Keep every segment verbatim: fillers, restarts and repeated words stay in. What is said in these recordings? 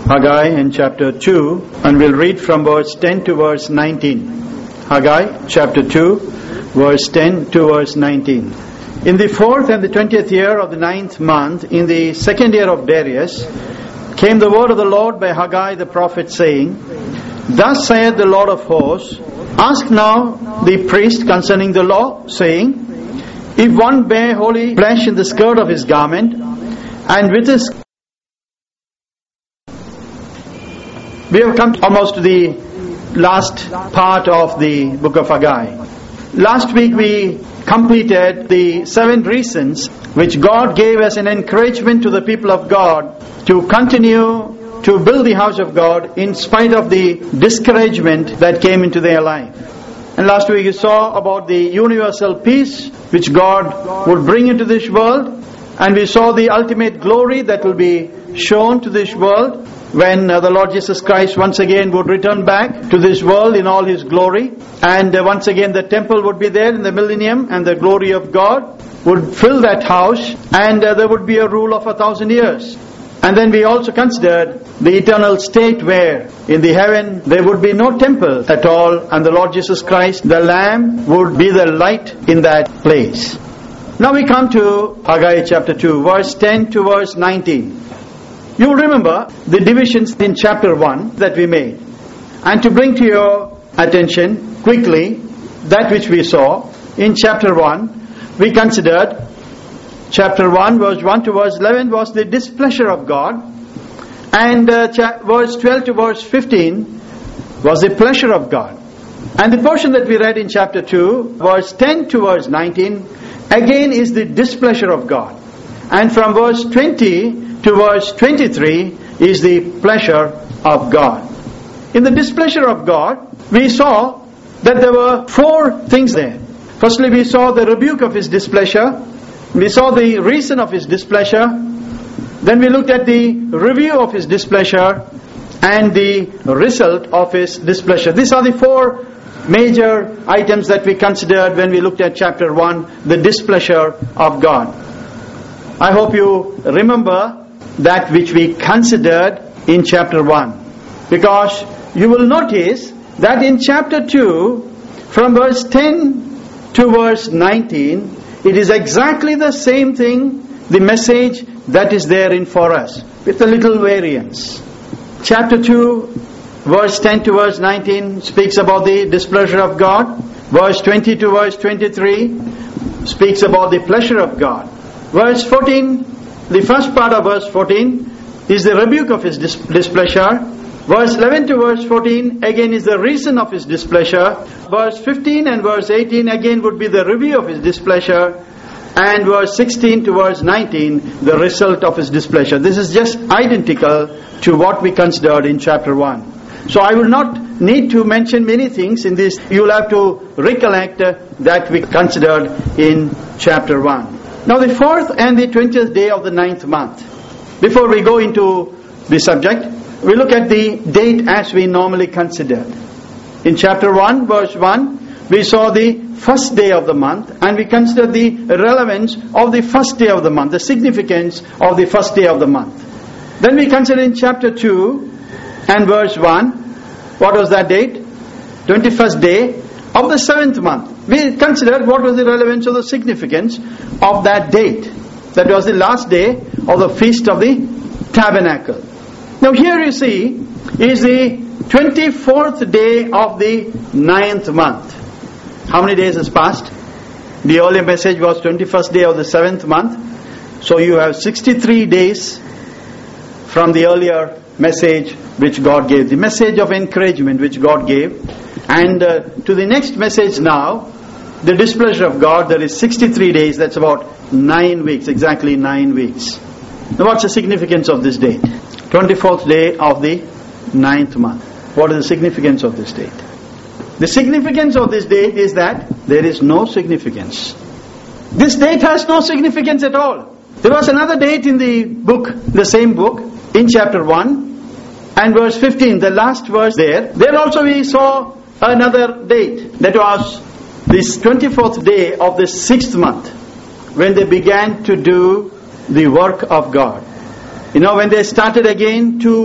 Haggai in chapter two, and we'll read from verse ten to verse nineteen. Haggai chapter two, verse ten to verse nineteen. In the fourth and the twentieth year of the ninth month, in the second year of Darius, came the word of the Lord by Haggai the prophet, saying, Thus saith the Lord of hosts, Ask now the priest concerning the law, saying, If one bear holy flesh in the skirt of his garment, and with his... We have come almost to the last part of the book of Haggai. Last week we completed the seven reasons which God gave as an encouragement to the people of God to continue to build the house of God in spite of the discouragement that came into their life. And last week we saw about the universal peace which God would bring into this world, and we saw the ultimate glory that will be shown to this world when uh, the Lord Jesus Christ once again would return back to this world in all His glory. And uh, once again the temple would be there in the millennium, and the glory of God would fill that house, and uh, there would be a rule of a thousand years. And then we also considered the eternal state where in the heaven there would be no temple at all, and the Lord Jesus Christ, the Lamb, would be the light in that place. Now we come to Haggai chapter two, verse ten to verse nineteen. You remember the divisions in chapter one that we made. And to bring to your attention quickly that which we saw in chapter one, we considered chapter one verse one to verse eleven was the displeasure of God, and uh, cha- verse twelve to verse fifteen was the pleasure of God. And the portion that we read in chapter two, verse ten to verse nineteen, again is the displeasure of God. And from verse twenty to verse twenty-three is the pleasure of God. In the displeasure of God, we saw that there were four things there. Firstly, we saw the rebuke of His displeasure. We saw the reason of His displeasure. Then we looked at the review of His displeasure and the result of His displeasure. These are the four major items that we considered when we looked at chapter one, the displeasure of God. I hope you remember that which we considered in chapter one, because you will notice that in chapter two, from verse ten to verse nineteen, it is exactly the same thing, the message that is therein for us, with a little variance. Chapter two, verse ten to verse nineteen speaks about the displeasure of God. Verse twenty to verse twenty-three speaks about the pleasure of God. Verse fourteen, the first part of verse fourteen is the rebuke of His dis- displeasure. Verse eleven to verse fourteen again is the reason of His displeasure. Verse fifteen and verse eighteen again would be the review of His displeasure. And verse sixteen to verse nineteen, the result of His displeasure. This is just identical to what we considered in chapter one. So I will not need to mention many things in this. You will have to recollect uh, that we considered in chapter one. Now the fourth and the twentieth day of the ninth month. Before we go into the subject, we look at the date as we normally considered. In chapter one, verse one, we saw the first day of the month, and we considered the relevance of the first day of the month, the significance of the first day of the month. Then we considered in chapter two and verse one, what was that date? twenty-first day of the seventh month. We considered what was the relevance or the significance of that date. That was the last day of the Feast of the Tabernacle. Now here you see is the twenty-fourth day of the ninth month. How many days has passed? The earlier message was twenty-first day of the seventh month. So you have sixty-three days from the earlier message which God gave. The message of encouragement which God gave. And uh, to the next message now, the displeasure of God, there is sixty-three days, that's about nine weeks, exactly nine weeks. Now what's the significance of this date? twenty-fourth day of the ninth month. What is the significance of this date? The significance of this date is that there is no significance. This date has no significance at all. There was another date in the book, the same book, in chapter one and verse fifteen, the last verse there. There also we saw another date. That was this twenty-fourth day of the sixth month, when they began to do the work of God. You know, when they started again to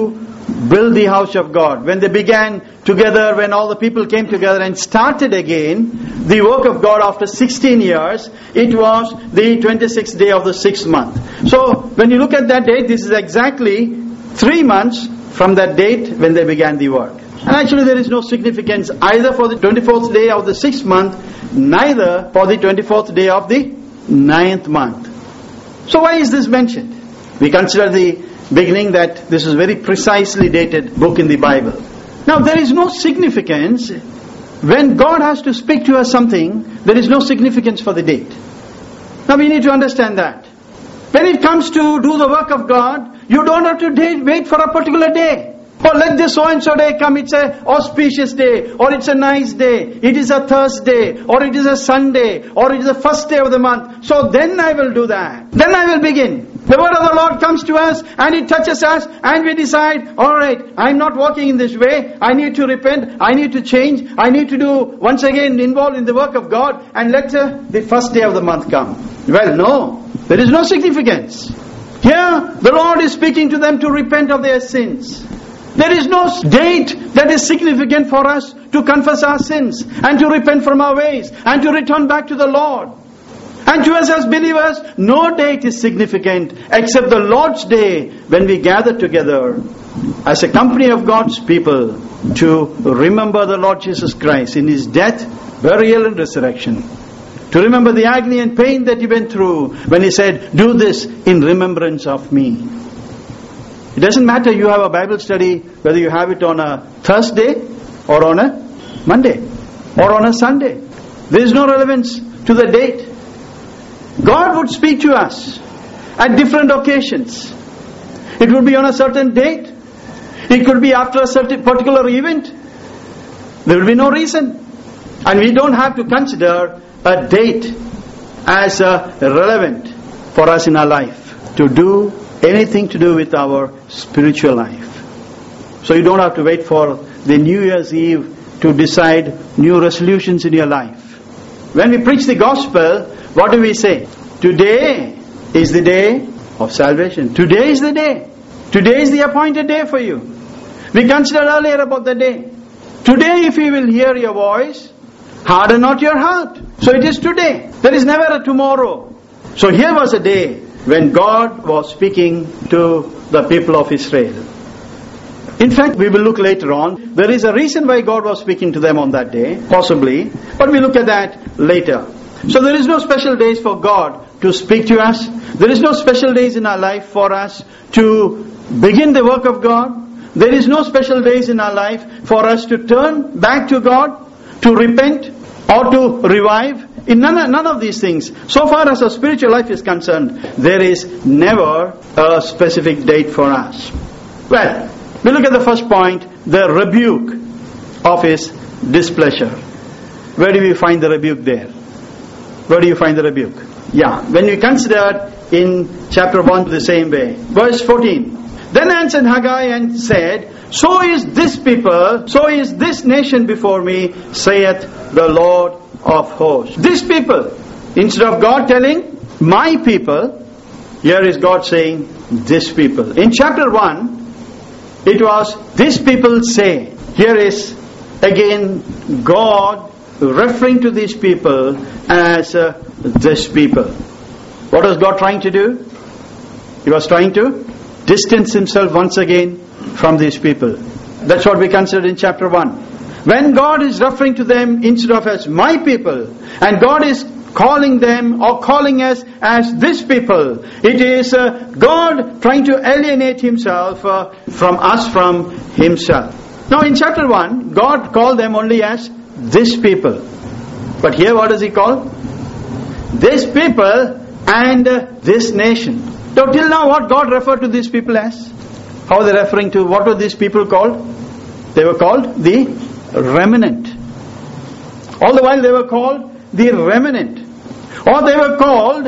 build the house of God, when they began together, when all the people came together and started again the work of God after sixteen years, it was the twenty-sixth day of the sixth month. So when you look at that date, this is exactly three months from that date when they began the work. And actually there is no significance either for the twenty-fourth day of the sixth month, neither for the twenty-fourth day of the ninth month. So why is this mentioned? We consider the beginning that this is a very precisely dated book in the Bible. Now there is no significance when God has to speak to us something. There is no significance for the date. Now we need to understand that when it comes to do the work of God, you don't have to date, wait for a particular day. Or let this so and so day come, it's a auspicious day, or it's a nice day, it is a Thursday, or it is a Sunday, or it is the first day of the month. So then I will do that. Then I will begin. The word of the Lord comes to us and it touches us and we decide, alright, I'm not walking in this way, I need to repent, I need to change, I need to do once again involved in the work of God, and let uh, the first day of the month come. Well, no, there is no significance. Here, the Lord is speaking to them to repent of their sins. There is no date that is significant for us to confess our sins and to repent from our ways and to return back to the Lord. And to us as believers, no date is significant except the Lord's day when we gather together as a company of God's people to remember the Lord Jesus Christ in His death, burial and resurrection. To remember the agony and pain that He went through when He said, do this in remembrance of me. It doesn't matter you have a Bible study whether you have it on a Thursday or on a Monday or on a Sunday. There is no relevance to the date. God would speak to us at different occasions. It would be on a certain date. It could be after a certain particular event. There will be no reason. And we don't have to consider a date as uh, relevant for us in our life to do anything to do with our spiritual life. So you don't have to wait for the New Year's Eve to decide new resolutions in your life. When we preach the gospel, what do we say? Today is the day of salvation. Today is the day. Today is the appointed day for you. We considered earlier about the day. Today, if you will hear your voice, harden not your heart. So it is today. There is never a tomorrow. So here was a day when God was speaking to the people of Israel. In fact, we will look later on. There is a reason why God was speaking to them on that day, possibly. But we look at that later. So there is no special days for God to speak to us. There is no special days in our life for us to begin the work of God. There is no special days in our life for us to turn back to God, to repent, or to revive. In none, none of these things, so far as our spiritual life is concerned, there is never a specific date for us. Well, we look at the first point, the rebuke of His displeasure. Where do we find the rebuke there? Where do you find the rebuke? Yeah, when we consider in chapter one the same way. Verse fourteen. Then answered Haggai and said, so is this people, so is this nation before me, saith the Lord of hosts. This people, instead of God telling my people, here is God saying this people. In chapter one, it was this people say. Here is again God referring to these people as uh, this people. What was God trying to do? He was trying to distance Himself once again from these people. That's what we considered in chapter one. When God is referring to them instead of as my people, and God is calling them or calling us as this people, it is uh, God trying to alienate Himself uh, from us, from Himself. Now in chapter one, God called them only as this people. But here what does He call? This people and uh, this nation. So till now what God referred to these people as? How are they referring to? What were these people called? They were called the remnant. All the while they were called the remnant. Or they were called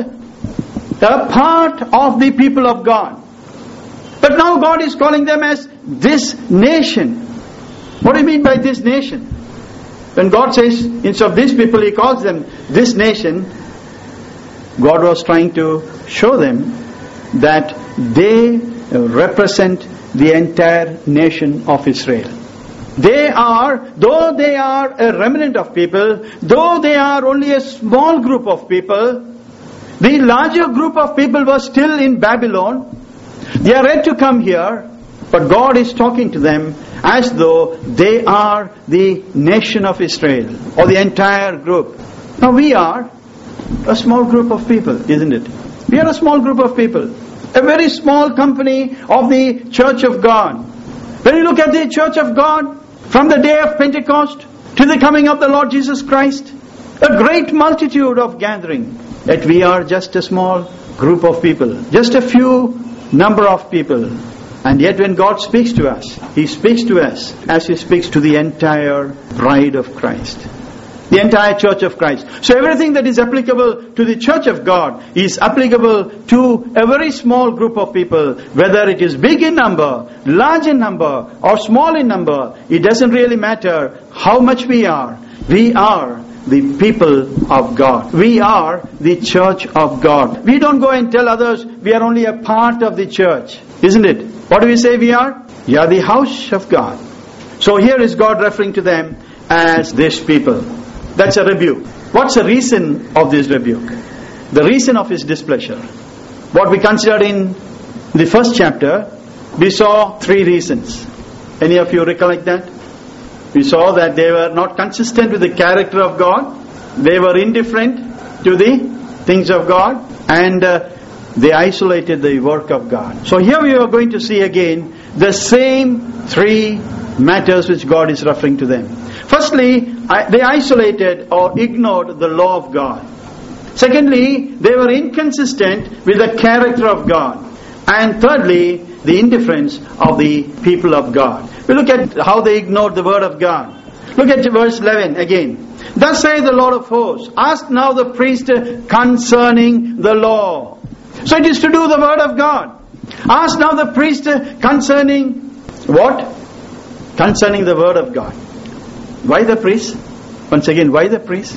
a part of the people of God. But now God is calling them as this nation. What do you mean by this nation? When God says instead of these people He calls them this nation, God was trying to show them that they represent the entire nation of Israel. They are, though they are a remnant of people, though they are only a small group of people, the larger group of people were still in Babylon. They are yet to come here, but God is talking to them as though they are the nation of Israel, or the entire group. Now we are a small group of people, isn't it? We are a small group of people. A very small company of the Church of God. When you look at the Church of God, from the day of Pentecost to the coming of the Lord Jesus Christ, a great multitude of gathering. Yet we are just a small group of people. Just a few number of people. And yet when God speaks to us, He speaks to us as He speaks to the entire bride of Christ. The entire Church of Christ. So everything that is applicable to the Church of God is applicable to a very small group of people. Whether it is big in number, large in number, or small in number, it doesn't really matter how much we are. We are the people of God. We are the Church of God. We don't go and tell others we are only a part of the church. Isn't it? What do we say we are? We are the house of God. So here is God referring to them as this people. That's a rebuke. What's the reason of this rebuke? The reason of His displeasure. What we considered in the first chapter, we saw three reasons. Any of you recollect that? We saw that they were not consistent with the character of God. They were indifferent to the things of God. And uh, they isolated the work of God. So here we are going to see again the same three matters which God is referring to them. Firstly, they isolated or ignored the law of God. Secondly, they were inconsistent with the character of God. And thirdly, the indifference of the people of God. We look at how they ignored the word of God. Look at verse eleven again. Thus saith the Lord of hosts, ask now the priest concerning the law. So it is to do the word of God. Ask now the priest concerning what? Concerning the word of God. Why the priest? Once again, why the priest?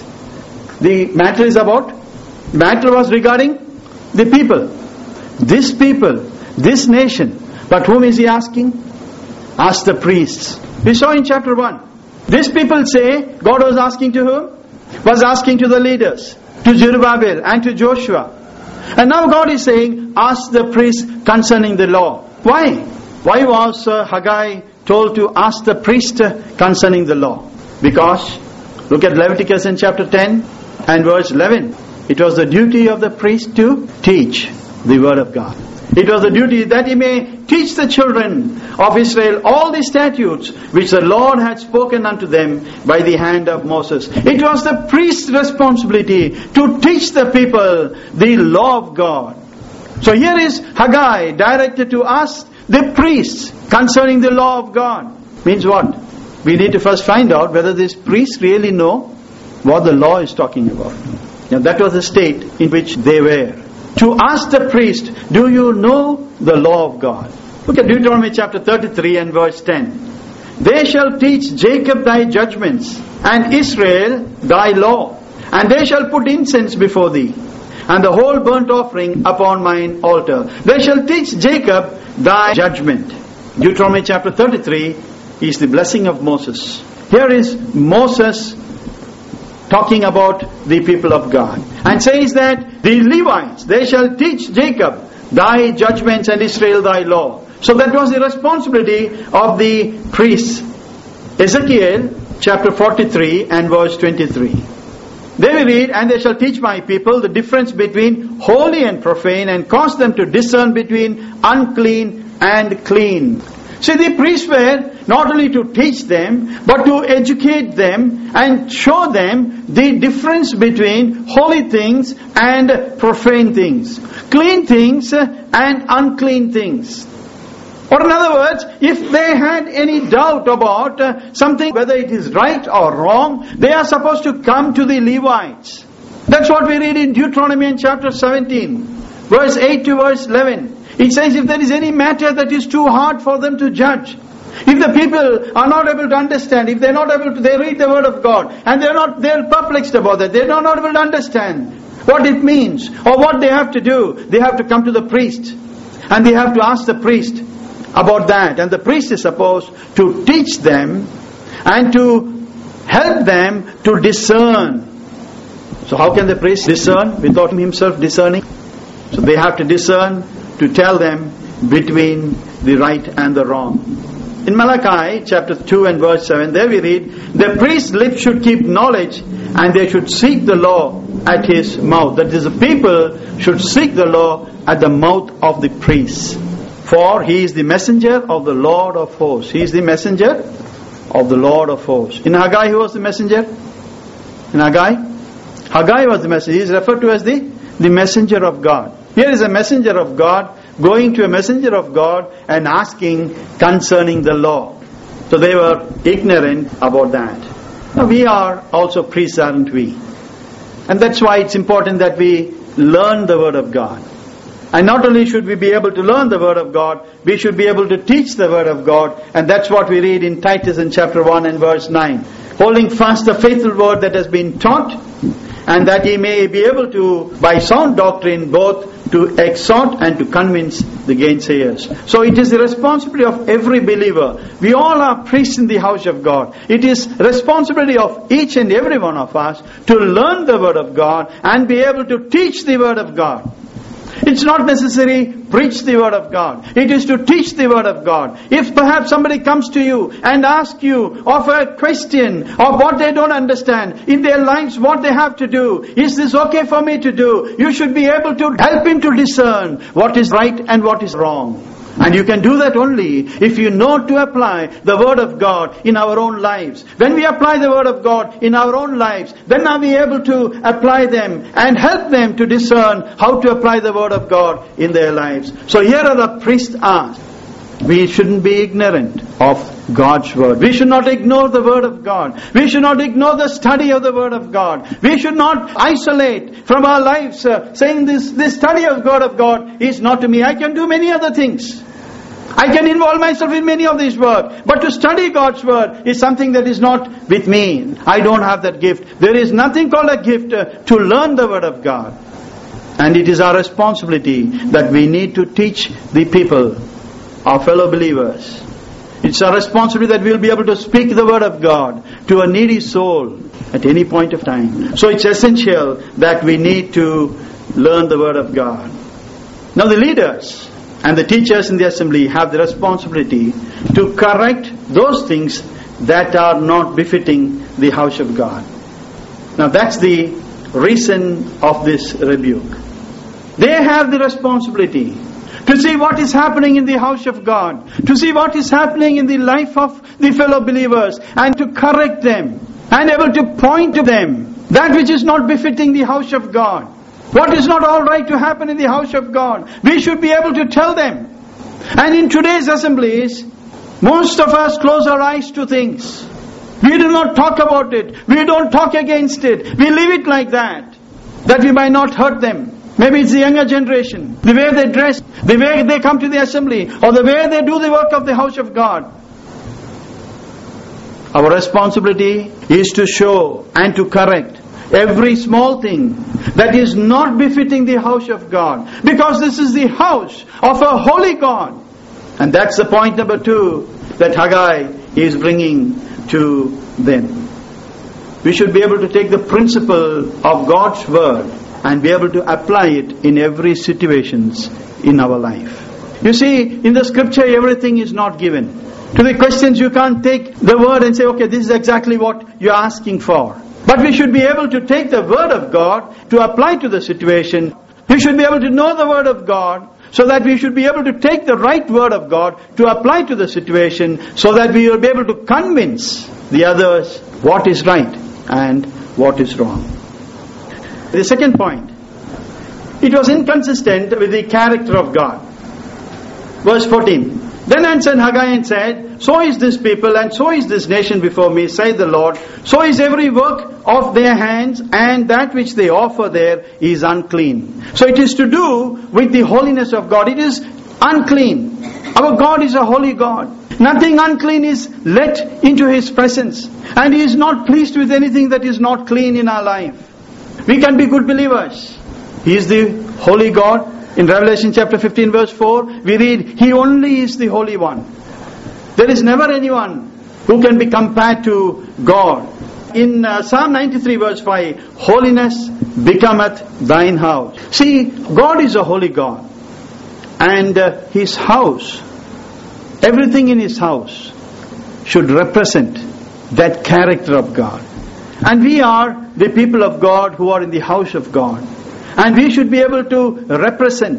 The matter is about, the matter was regarding the people. This people, this nation. But whom is He asking? Ask the priests. We saw in chapter one. These people say, God was asking to whom? Was asking to the leaders, to Zerubbabel and to Joshua. And now God is saying, ask the priests concerning the law. Why? Why was uh, Haggai told to ask the priest concerning the law? Because, look at Leviticus in chapter ten and verse eleven. It was the duty of the priest to teach the word of God. It was the duty that he may teach the children of Israel all the statutes which the Lord had spoken unto them by the hand of Moses. It was the priest's responsibility to teach the people the law of God. So here is Haggai directed to ask the priests concerning the law of God. Means what? We need to first find out whether these priests really know what the law is talking about. Now that was the state in which they were. To ask the priest, do you know the law of God? Look at Deuteronomy chapter thirty-three and verse ten. They shall teach Jacob thy judgments, and Israel thy law. And they shall put incense before thee, and the whole burnt offering upon mine altar. They shall teach Jacob thy judgment. Deuteronomy chapter thirty-three is the blessing of Moses. Here is Moses talking about the people of God, and says that the Levites, they shall teach Jacob thy judgments and Israel thy law. So that was the responsibility of the priests. Ezekiel chapter forty-three and verse twenty-three. There we read, and they shall teach my people the difference between holy and profane, and cause them to discern between unclean and clean. See, the priests were not only to teach them, but to educate them and show them the difference between holy things and profane things, clean things and unclean things. Or in other words, if they had any doubt about uh, something, whether it is right or wrong, they are supposed to come to the Levites. That's what we read in Deuteronomy in chapter seventeen, verse eight to verse eleven. It says, if there is any matter that is too hard for them to judge, if the people are not able to understand, if they are not able to, they read the word of God, and they are not, they are perplexed about that, they are not able to understand what it means, or what they have to do, they have to come to the priest, and they have to ask the priest, about that. And the priest is supposed to teach them and to help them to discern. So how can the priest discern without himself discerning? So they have to discern to tell them between the right and the wrong. In Malachi chapter two and verse seven, there we read, the priest's lips should keep knowledge and they should seek the law at his mouth. That is, the people should seek the law at the mouth of the priest. For he is the messenger of the Lord of hosts. He is the messenger of the Lord of hosts. In Haggai, who was the messenger? In Haggai? Haggai was the messenger. He is referred to as the, the messenger of God. Here is a messenger of God going to a messenger of God and asking concerning the law. So they were ignorant about that. Now we are also priests, aren't we? And that's why it's important that we learn the Word of God. And not only should we be able to learn the Word of God, we should be able to teach the Word of God. And that's what we read in Titus in chapter one and verse nine. Holding fast the faithful word that has been taught, and that he may be able to, by sound doctrine, both to exhort and to convince the gainsayers. So it is the responsibility of every believer. We all are priests in the house of God. It is responsibility of each and every one of us to learn the Word of God and be able to teach the Word of God. It's not necessary preach the Word of God. It is to teach the Word of God. If perhaps somebody comes to you and asks you of a question of what they don't understand in their lives, what they have to do, is this okay for me to do? You should be able to help him to discern what is right and what is wrong. And you can do that only if you know to apply the Word of God in our own lives. When we apply the Word of God in our own lives, then are we able to apply them and help them to discern how to apply the Word of God in their lives. So here are the priests asked. We shouldn't be ignorant of God's Word. We should not ignore the Word of God. We should not ignore the study of the Word of God. We should not isolate from our lives uh, saying this, this study of God of God is not to me. I can do many other things. I can involve myself in many of these work. But to study God's Word is something that is not with me. I don't have that gift. There is nothing called a gift uh, to learn the Word of God. And it is our responsibility that we need to teach the people, our fellow believers. It's our responsibility that we will be able to speak the Word of God to a needy soul at any point of time. So it's essential that we need to learn the Word of God. Now the leaders and the teachers in the assembly have the responsibility to correct those things that are not befitting the house of God. Now that's the reason of this rebuke. They have the responsibility to see what is happening in the house of God, to see what is happening in the life of the fellow believers, and to correct them, and able to point to them that which is not befitting the house of God. What is not all right to happen in the house of God, we should be able to tell them. And in today's assemblies, most of us close our eyes to things. We do not talk about it. We don't talk against it. We leave it like that, that we might not hurt them. Maybe it's the younger generation, the way they dress, the way they come to the assembly, or the way they do the work of the house of God. Our responsibility is to show and to correct every small thing that is not befitting the house of God, because this is the house of a holy God. And that's the point number two that Haggai is bringing to them. We should be able to take the principle of God's Word and be able to apply it in every situations in our life. You see, in the scripture everything is not given. To the questions you can't take the word and say, okay, this is exactly what you're asking for. But we should be able to take the Word of God to apply to the situation. We should be able to know the Word of God so that we should be able to take the right Word of God to apply to the situation, so that we will be able to convince the others what is right and what is wrong. The second point, it was inconsistent with the character of God. Verse fourteen. Then answered Haggai and said, so is this people and so is this nation before me, saith the Lord. So is every work of their hands, and that which they offer there is unclean. So it is to do with the holiness of God. It is unclean. Our God is a holy God. Nothing unclean is let into His presence. And He is not pleased with anything that is not clean in our life. We can be good believers. He is the holy God. In Revelation chapter fifteen verse four, we read, He only is the Holy One. There is never anyone who can be compared to God. In uh, Psalm ninety-three verse five, holiness becometh thine house. See, God is a holy God. And uh, His house, everything in His house should represent that character of God. And we are the people of God who are in the house of God. And we should be able to represent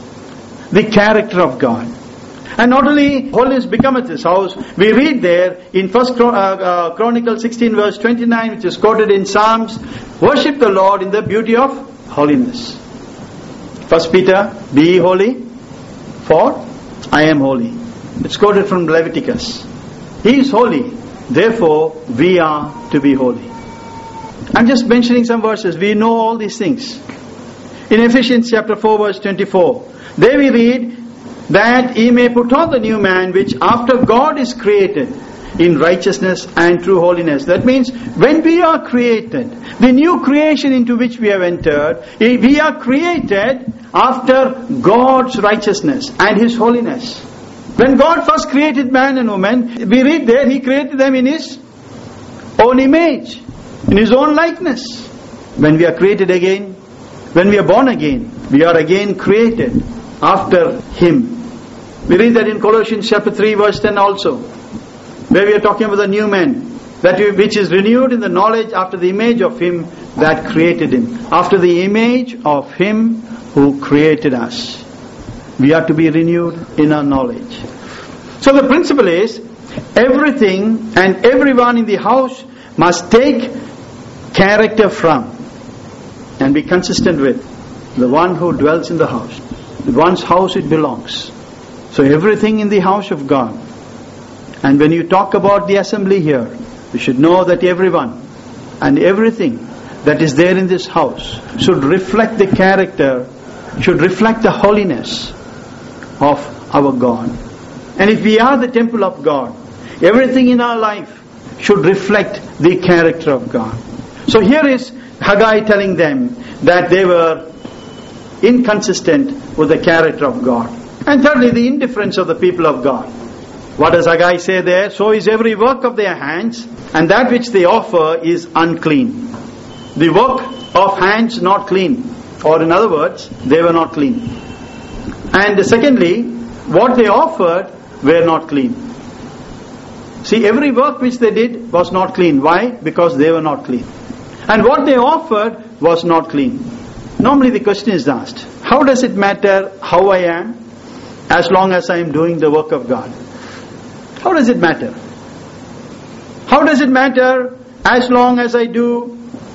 the character of God. And not only holiness becometh His house, we read there in First Chron- uh, uh, Chronicles sixteen verse twenty-nine, which is quoted in Psalms, worship the Lord in the beauty of holiness. First Peter, be ye holy, for I am holy. It's quoted from Leviticus. He is holy, therefore we are to be holy. I'm just mentioning some verses. We know all these things. In Ephesians chapter four verse twenty-four, there we read that ye may put on the new man, which after God is created in righteousness and true holiness. That means when we are created, the new creation into which we have entered, we are created after God's righteousness and His holiness. When God first created man and woman, we read there, He created them in His own image, in His own likeness. When we are created again, when we are born again, we are again created after Him. We read that in Colossians chapter three verse ten also, where we are talking about the new man, that which is renewed in the knowledge after the image of Him that created him. After the image of Him who created us. We are to be renewed in our knowledge. So the principle is, everything and everyone in the house must take character from and be consistent with the one who dwells in the house. The one's house it belongs. So everything in the house of God. And when you talk about the assembly here, you should know that everyone and everything that is there in this house should reflect the character, should reflect the holiness of our God. And if we are the temple of God, everything in our life should reflect the character of God. So here is Haggai telling them that they were inconsistent with the character of God. And thirdly, the indifference of the people of God. What does Haggai say there? So is every work of their hands, and that which they offer is unclean. The work of hands not clean. Or in other words, they were not clean. And secondly, what they offered were not clean. See, every work which they did was not clean. Why? Because they were not clean. And what they offered was not clean. Normally the question is asked, how does it matter how I am, as long as I am doing the work of God? How does it matter? How does it matter as long as I do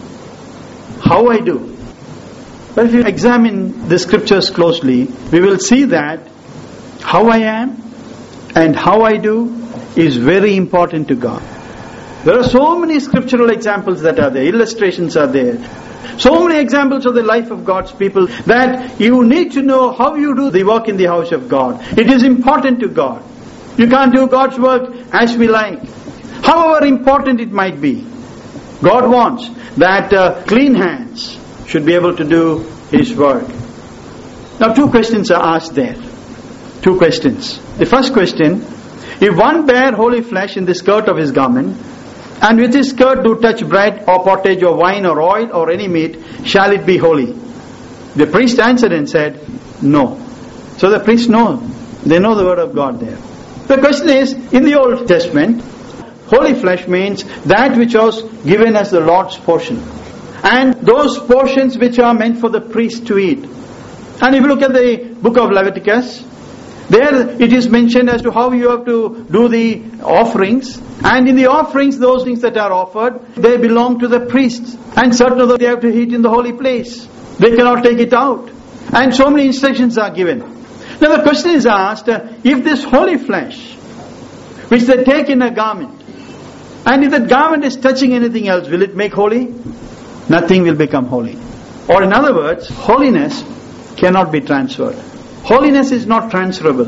how I do? But if you examine the scriptures closely, we will see that how I am and how I do is very important to God. There are so many scriptural examples that are there, illustrations are there. So many examples of the life of God's people that you need to know how you do the work in the house of God. It is important to God. You can't do God's work as we like. However important it might be, God wants that uh, clean hands should be able to do His work. Now two questions are asked there. Two questions. The first question, if one bear holy flesh in the skirt of his garment, and with his skirt do touch bread or pottage or wine or oil or any meat, shall it be holy? The priest answered and said, no. So the priests know. They know the word of God there. The question is, in the Old Testament, holy flesh means that which was given as the Lord's portion. And those portions which are meant for the priest to eat. And if you look at the book of Leviticus, there it is mentioned as to how you have to do the offerings. And in the offerings, those things that are offered, they belong to the priests. And certain of them they have to eat in the holy place. They cannot take it out. And so many instructions are given. Now the question is asked, uh, if this holy flesh, which they take in a garment, and if that garment is touching anything else, will it make holy? Nothing will become holy. Or in other words, holiness cannot be transferred. Holiness is not transferable.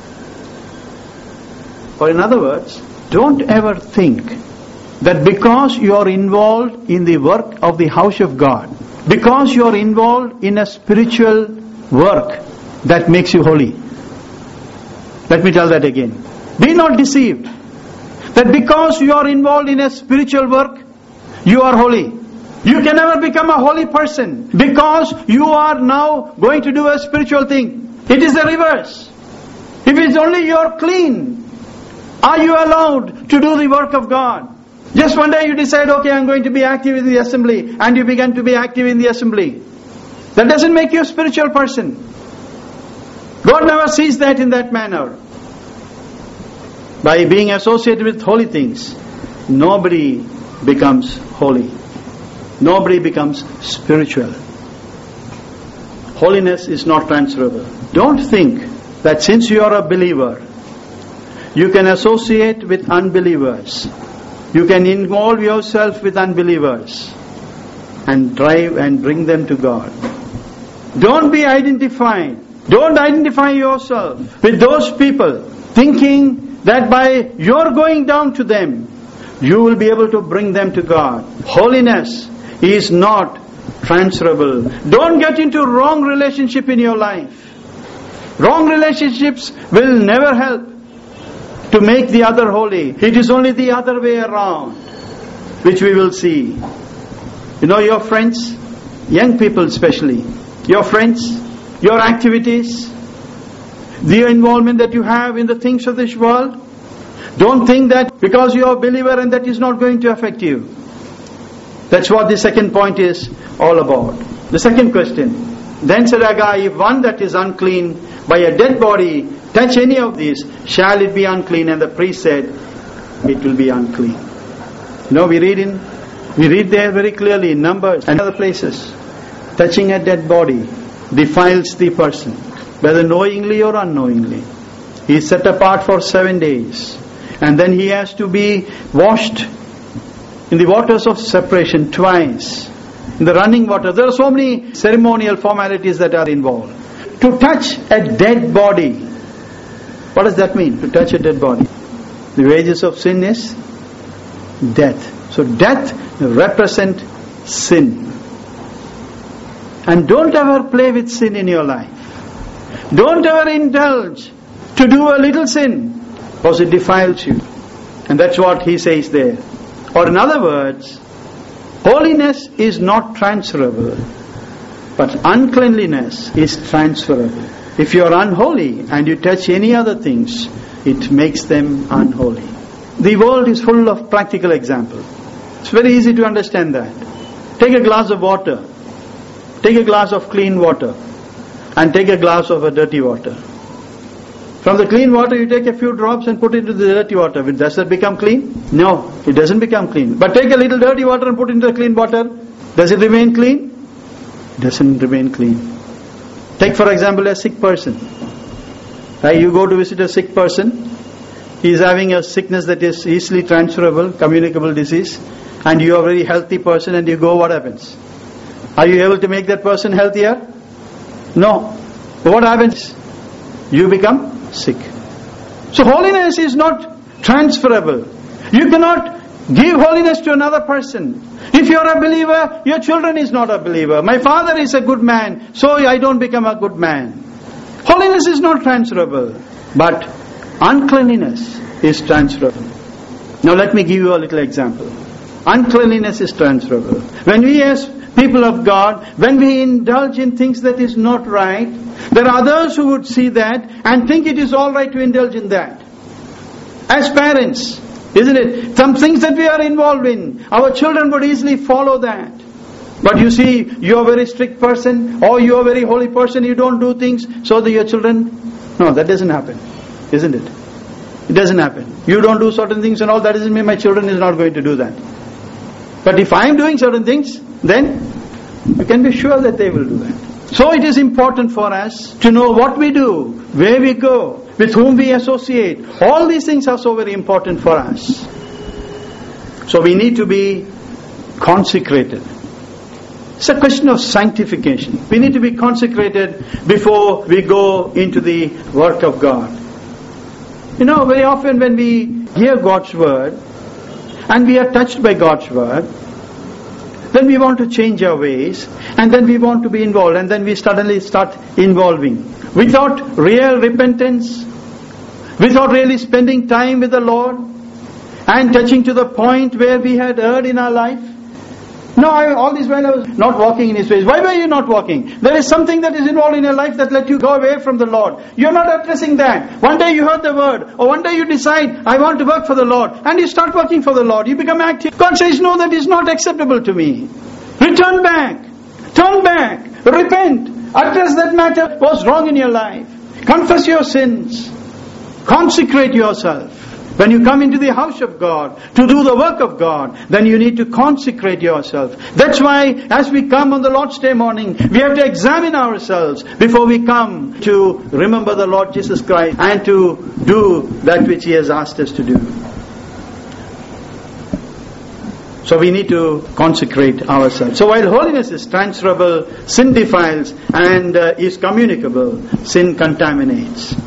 Or in other words, don't ever think that because you are involved in the work of the house of God, because you are involved in a spiritual work, that makes you holy. Let me tell that again. Be not deceived that because you are involved in a spiritual work, you are holy. You can never become a holy person because you are now going to do a spiritual thing. It is the reverse. If it's only you are clean, are you allowed to do the work of God? Just one day you decide, okay, I'm going to be active in the assembly, and you begin to be active in the assembly. That doesn't make you a spiritual person. God never sees that in that manner. By being associated with holy things, nobody becomes holy. Nobody becomes spiritual. Holiness is not transferable. Don't think that since you are a believer, you can associate with unbelievers. You can involve yourself with unbelievers and drive and bring them to God. Don't be identified. Don't identify yourself with those people thinking that by your going down to them, you will be able to bring them to God. Holiness is not transferable. Don't get into wrong relationship in your life. Wrong relationships will never help to make the other holy. It is only the other way around, which we will see. You know, your friends, young people especially, your friends, your activities, the involvement that you have in the things of this world, don't think that because you are a believer and that is not going to affect you. That's what the second point is all about. The second question. Then said Haggai, if one that is unclean by a dead body touch any of these, shall it be unclean? And the priest said, it will be unclean. You know, we read in, we read there very clearly in Numbers and other places, touching a dead body defiles the person, whether knowingly or unknowingly. He is set apart for seven days. And then he has to be washed in the waters of separation twice. In the running water. There are so many ceremonial formalities that are involved. To touch a dead body. What does that mean? To touch a dead body. The wages of sin is death. So death represents sin. And don't ever play with sin in your life. Don't ever indulge to do a little sin, because it defiles you. And that's what he says there. Or in other words, holiness is not transferable, but uncleanliness is transferable. If you are unholy and you touch any other things, it makes them unholy. The world is full of practical examples. It's very easy to understand that. Take a glass of water. Take a glass of clean water and take a glass of a dirty water. From the clean water you take a few drops and put it into the dirty water. Does that become clean? No, it doesn't become clean. But take a little dirty water and put it into the clean water. Does it remain clean? It doesn't remain clean. Take for example a sick person. Right? You go to visit a sick person. He is having a sickness that is easily transferable, communicable disease. And you are a very healthy person and you go, what happens? Are you able to make that person healthier? No. What happens? You become sick. So holiness is not transferable. You cannot give holiness to another person. If you are a believer, your children is not a believer. My father is a good man, so I don't become a good man. Holiness is not transferable, but uncleanliness is transferable. Now let me give you a little example. Uncleanliness is transferable. When we as people of God, when we indulge in things that is not right, there are others who would see that and think it is all right to indulge in that. As parents, isn't it? Some things that we are involved in, our children would easily follow that. But you see, you are a very strict person, or you are a very holy person, you don't do things, so that your children... No, that doesn't happen. Isn't it? It doesn't happen. You don't do certain things and all, that doesn't mean my children is not going to do that. But if I am doing certain things, then you can be sure that they will do that. So it is important for us to know what we do, where we go, with whom we associate. All these things are so very important for us. So we need to be consecrated. It's a question of sanctification. We need to be consecrated before we go into the work of God. You know, very often when we hear God's word and we are touched by God's word, then we want to change our ways, and then we want to be involved, and then we suddenly start involving. without real repentance, without really spending time with the Lord, and touching to the point where we had erred in our life? No, I, all this while I was not walking in His ways. Why were you not walking? There is something that is involved in your life that let you go away from the Lord. You're not addressing that. One day you heard the word, or one day you decide, I want to work for the Lord, and you start working for the Lord. You become active. God says, no, that is not acceptable to me. Return back. Turn back. Repent. Address that matter was wrong in your life. Confess your sins. Consecrate yourself. When you come into the house of God to do the work of God, then you need to consecrate yourself. That's why as we come on the Lord's Day morning, we have to examine ourselves before we come to remember the Lord Jesus Christ and to do that which He has asked us to do. So we need to consecrate ourselves. So while holiness is transferable, sin defiles, and uh, is communicable, sin contaminates.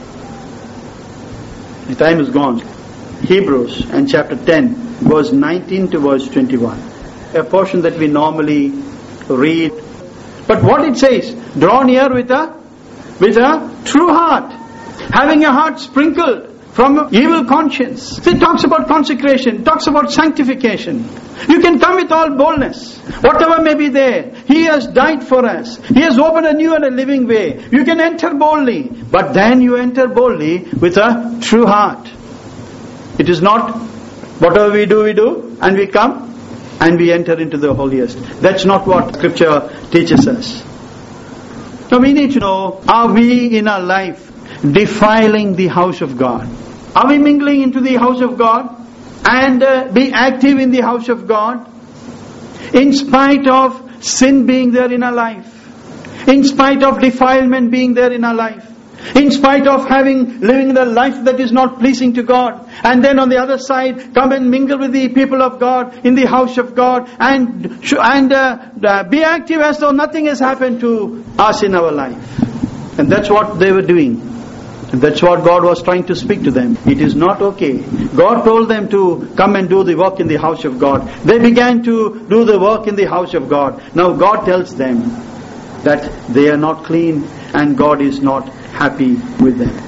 The time is gone. Hebrews and chapter ten, verse nineteen to verse twenty-one. A portion that we normally read. But what it says, draw near with a with a true heart, having a heart sprinkled from evil conscience. It talks about consecration, talks about sanctification. You can come with all boldness. Whatever may be there, He has died for us. He has opened a new and a living way. You can enter boldly. But then you enter boldly with a true heart. It is not whatever we do, we do, and we come and we enter into the holiest. That's not what Scripture teaches us. Now we need to know, are we in our life defiling the house of God? Are we mingling into the house of God and uh, be active in the house of God in spite of sin being there in our life, in spite of defilement being there in our life, in spite of having living the life that is not pleasing to God, and then on the other side come and mingle with the people of God in the house of God and and uh, uh, be active as though nothing has happened to us in our life. And that's what they were doing. And that's what God was trying to speak to them. It is not okay. God told them to come and do the work in the house of God. They began to do the work in the house of God. Now God tells them that they are not clean and God is not happy with them.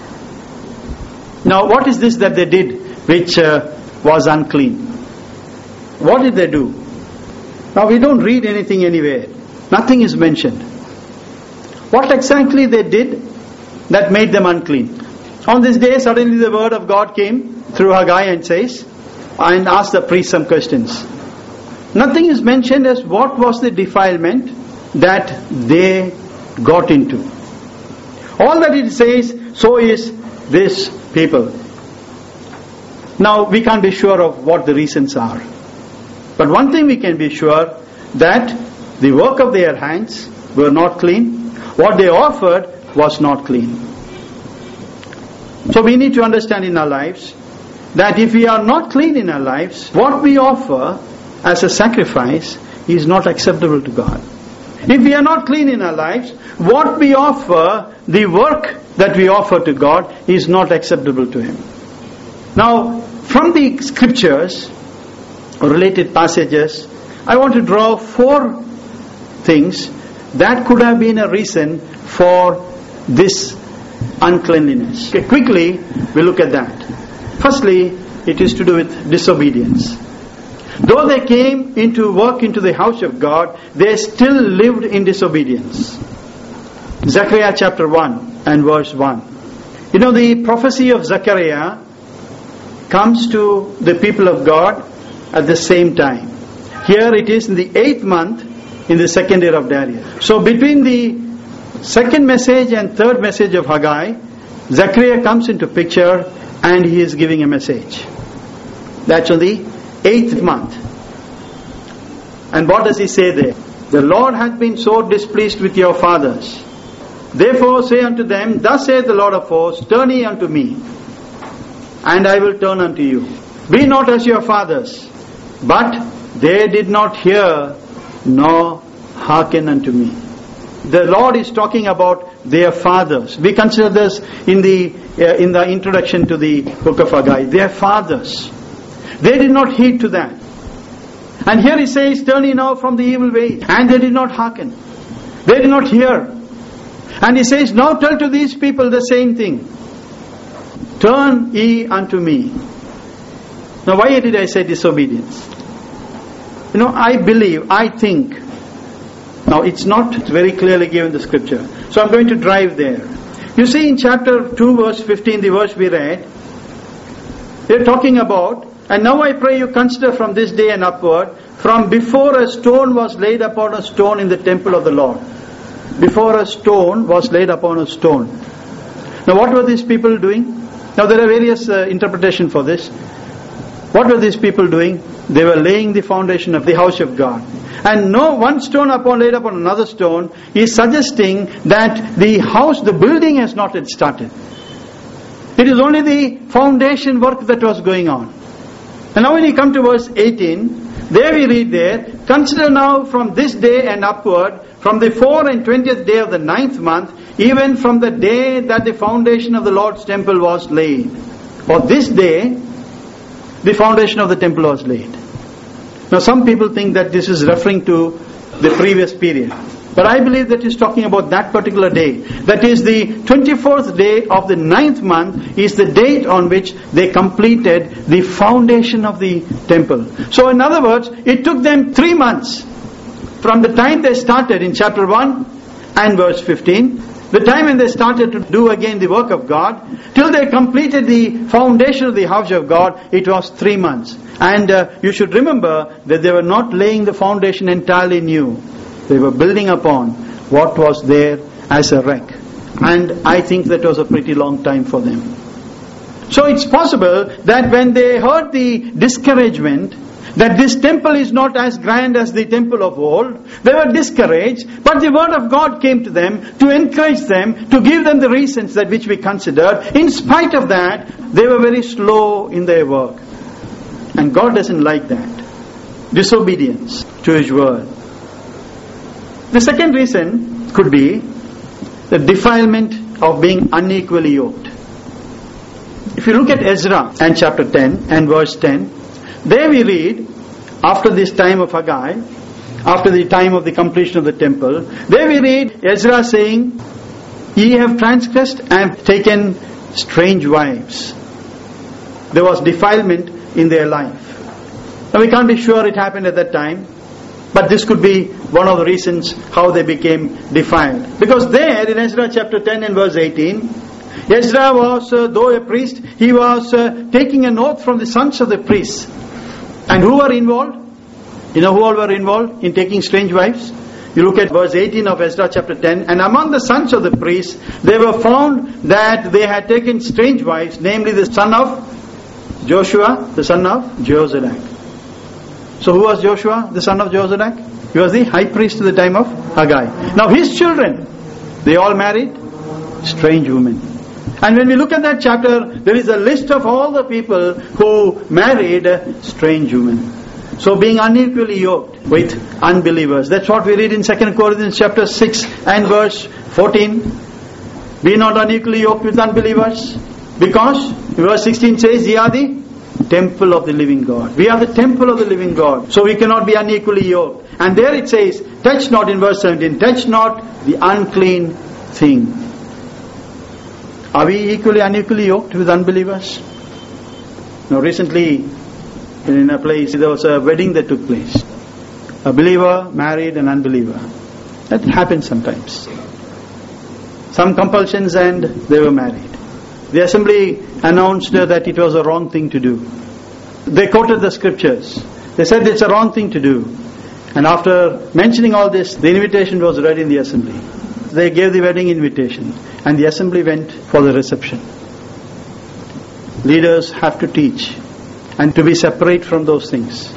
Now what is this that they did which uh, was unclean? What did they do? Now we don't read anything anywhere. Nothing is mentioned. What exactly they did that made them unclean? On this day suddenly the word of God came through Haggai and says, and asked the priest some questions. Nothing is mentioned as what was the defilement that they got into. All that it says, so is this people. Now we can't be sure of what the reasons are. But one thing we can be sure, that the work of their hands were not clean. What they offered was not clean. So we need to understand in our lives that if we are not clean in our lives, what we offer as a sacrifice is not acceptable to God. If we are not clean in our lives, what we offer, the work that we offer to God, is not acceptable to Him. Now, from the scriptures, related passages, I want to draw four things that could have been a reason for this uncleanliness. Okay, quickly we look at that. Firstly, it is to do with disobedience. Though they came into work into the house of God, they still lived in disobedience. Zechariah chapter one and verse one. You know, the prophecy of Zechariah comes to the people of God at the same time. Here it is in the eighth month in the second year of Darius. So between the second message and third message of Haggai, Zechariah comes into picture and he is giving a message. That's on the eighth month. And what does he say there? The Lord hath been so displeased with your fathers. Therefore say unto them, thus saith the Lord of hosts, turn ye unto me, and I will turn unto you. Be not as your fathers, but they did not hear nor hearken unto me. The Lord is talking about their fathers. We consider this in the uh, in the introduction to the book of Haggai. Their fathers. They did not heed to that. And here he says, turn ye now from the evil way. And they did not hearken. They did not hear. And he says, now tell to these people the same thing. Turn ye unto me. Now why did I say disobedience? You know, I believe, I think. Now it's not very clearly given in the scripture. So I'm going to drive there. You see in chapter two verse fifteen, the verse we read, they're talking about, and now I pray you consider from this day and upward, from before a stone was laid upon a stone in the temple of the Lord. Before a stone was laid upon a stone. Now what were these people doing? Now there are various uh, interpretations for this. What were these people doing? They were laying the foundation of the house of God. And no one stone upon laid upon another stone is suggesting that the house, the building has not yet started. It is only the foundation work that was going on. And now when you come to verse eighteen, there we read there, consider now from this day and upward, from the fourth and twentieth day of the ninth month, even from the day that the foundation of the Lord's temple was laid. For this day, the foundation of the temple was laid. Now some people think that this is referring to the previous period. But I believe that he's talking about that particular day. That is the twenty-fourth day of the ninth month is the date on which they completed the foundation of the temple. So in other words, it took them three months from the time they started in chapter one and verse fifteen, the time when they started to do again the work of God, till they completed the foundation of the house of God, it was three months. And uh, you should remember that they were not laying the foundation entirely new. They were building upon what was there as a wreck. And I think that was a pretty long time for them. So it's possible that when they heard the discouragement that this temple is not as grand as the temple of old, they were discouraged, but the word of God came to them to encourage them, to give them the reasons that which we considered. In spite of that, they were very slow in their work. And God doesn't like that. Disobedience to His word. The second reason could be the defilement of being unequally yoked. If you look at Ezra and chapter ten and verse ten, there we read, after this time of Haggai, after the time of the completion of the temple, there we read Ezra saying, ye have transgressed and have taken strange wives. There was defilement in their life. Now we can't be sure it happened at that time, but this could be one of the reasons how they became defiled. Because there in Ezra chapter ten and verse eighteen, Ezra was, uh, though a priest, he was uh, taking an oath from the sons of the priests. And who were involved? You know who all were involved in taking strange wives? You look at verse eighteen of Ezra chapter ten. And among the sons of the priests, they were found that they had taken strange wives, namely the son of Joshua, the son of Jozadak. So who was Joshua, the son of Jozadak? He was the high priest at the time of Haggai. Now his children, they all married strange women. And when we look at that chapter, there is a list of all the people who married strange women. So being unequally yoked with unbelievers. That's what we read in Second Corinthians chapter six and verse fourteen. Be not unequally yoked with unbelievers. Because verse sixteen says, ye are the temple of the living God. We are the temple of the living God. So we cannot be unequally yoked. And there it says, touch not in verse seventeen, touch not the unclean thing. Are we equally unequally yoked with unbelievers? Now recently in a place there was a wedding that took place. A believer married an unbeliever. That happens sometimes. Some compulsions and they were married. The assembly announced that it was a wrong thing to do. They quoted the scriptures. They said it's a wrong thing to do. And after mentioning all this, the invitation was read in the assembly. They gave the wedding invitation and the assembly went for the reception. Leaders have to teach and to be separate from those things.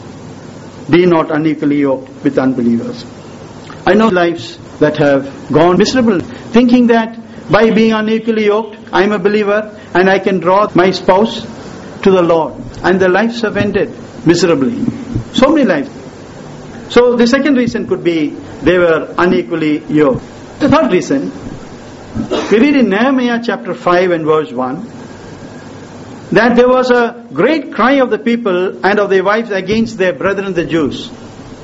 Be not unequally yoked with unbelievers. I know lives that have gone miserable, thinking that by being unequally yoked, I am a believer and I can draw my spouse to the Lord. And their lives have ended miserably. So many lives. So the second reason could be they were unequally yoked. The third reason, we read in Nehemiah chapter five and verse one, that there was a great cry of the people and of their wives against their brethren the Jews.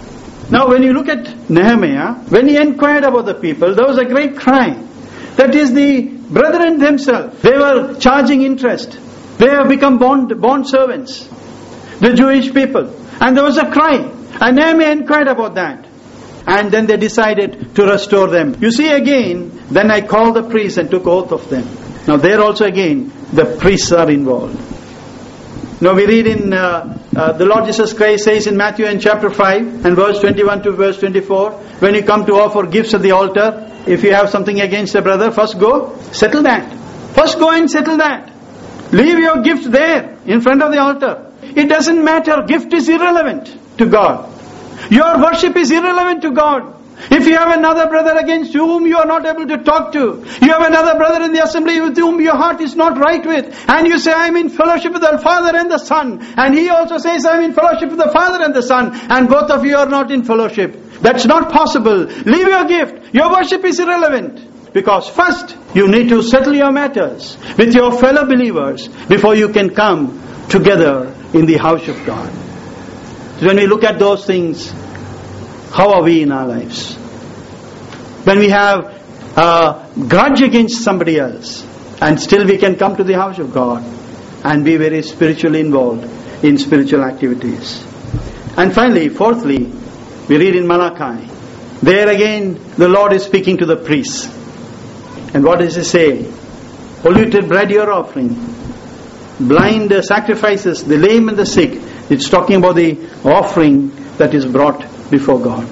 Now when you look at Nehemiah, when he inquired about the people, there was a great cry. That is, the brethren themselves, they were charging interest. They have become bond, bond servants, the Jewish people. And there was a cry. And Nehemiah inquired about that. And then they decided to restore them. You see again, then I called the priests and took oath of them. Now there also again, the priests are involved. Now we read in, uh, uh, the Lord Jesus Christ says in Matthew in chapter five and verse twenty-one to verse twenty-four, when you come to offer gifts at the altar, if you have something against a brother, first go, settle that. First go and settle that. Leave your gift there, in front of the altar. It doesn't matter, gift is irrelevant to God. Your worship is irrelevant to God. If you have another brother against whom you are not able to talk to, you have another brother in the assembly with whom your heart is not right with, and you say, I am in fellowship with the Father and the Son, and he also says, I am in fellowship with the Father and the Son, and both of you are not in fellowship. That's not possible. Leave your gift. Your worship is irrelevant. Because first, you need to settle your matters with your fellow believers before you can come together in the house of God. So when we look at those things, how are we in our lives? When we have a grudge against somebody else, and still we can come to the house of God and be very spiritually involved in spiritual activities. And finally, fourthly, we read in Malachi. There again, the Lord is speaking to the priests. And what does he say? Polluted bread you're offering. Blind sacrifices, the lame and the sick. It's talking about the offering that is brought before God.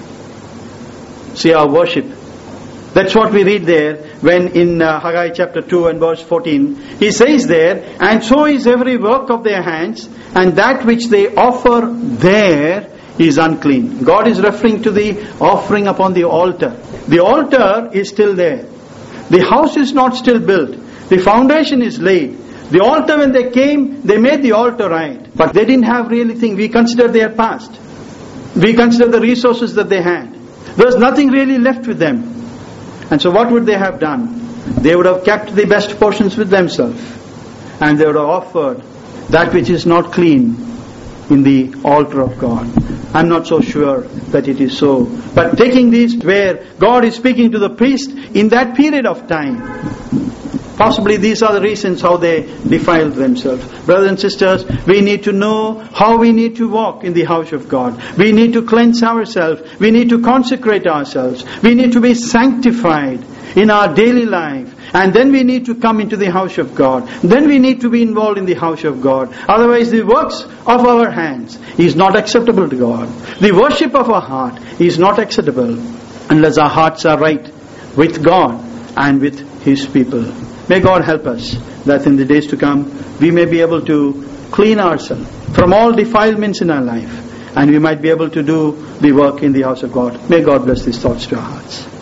See our worship. That's what we read there when in uh, Haggai chapter two and verse fourteen. He says there, and so is every work of their hands, and that which they offer there is unclean. God is referring to the offering upon the altar. The altar is still there. The house is not still built. The foundation is laid. The altar, when they came, they made the altar right. But they didn't have really thing. We consider their past. We consider the resources that they had. There was nothing really left with them. And so what would they have done? They would have kept the best portions with themselves. And they would have offered that which is not clean in the altar of God. I'm not so sure that it is so. But taking this where God is speaking to the priest in that period of time, possibly these are the reasons how they defiled themselves. Brothers and sisters, we need to know how we need to walk in the house of God. We need to cleanse ourselves. We need to consecrate ourselves. We need to be sanctified in our daily life. And then we need to come into the house of God. Then we need to be involved in the house of God. Otherwise the works of our hands is not acceptable to God. The worship of our heart is not acceptable unless our hearts are right with God and with His people. May God help us that in the days to come we may be able to clean ourselves from all defilements in our life, and we might be able to do the work in the house of God. May God bless these thoughts to our hearts.